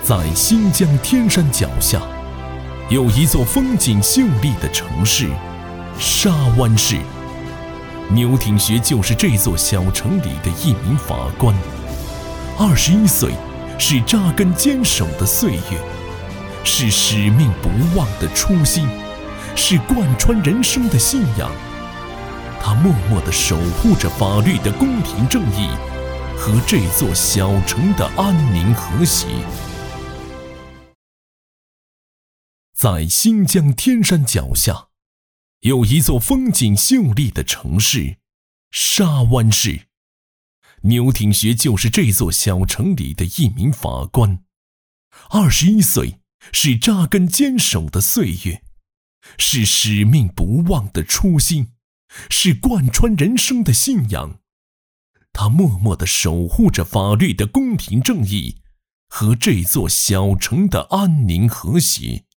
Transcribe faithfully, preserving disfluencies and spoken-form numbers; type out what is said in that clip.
在新疆天山脚下，有一座风景秀丽的城市——沙湾市。牛挺学就是这座小城里的一名法官。二十一岁，是扎根坚守的岁月，是使命不忘的初心，是贯穿人生的信仰。他默默地守护着法律的公平正义和这座小城的安宁和谐。在新疆天山脚下，有一座风景秀丽的城市——沙湾市。牛挺学就是这座小城里的一名法官。二十一岁，是扎根坚守的岁月，是使命不忘的初心，是贯穿人生的信仰。他默默地守护着法律的公平正义和这座小城的安宁和谐。